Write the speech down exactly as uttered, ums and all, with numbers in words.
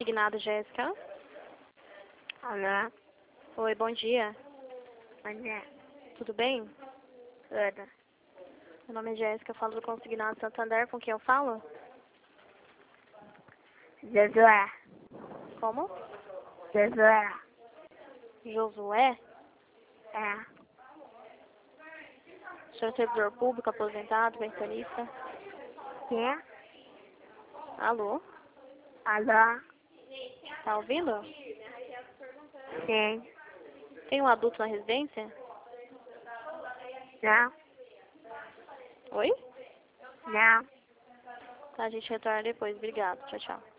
consignado, Jéssica? Alô? Oi, bom dia. Bom dia. Tudo bem? Tudo. Meu nome é Jéssica, eu falo do consignado Santander. Com quem eu falo? Josué. Como? Josué. Josué? É. O senhor é servidor público, aposentado, pensionista? Quê? Alô? Alô? Tá ouvindo? Sim. Tem um adulto na residência? Não? Oi? Não. Tá, a gente retorna depois. Obrigado. Tchau, tchau.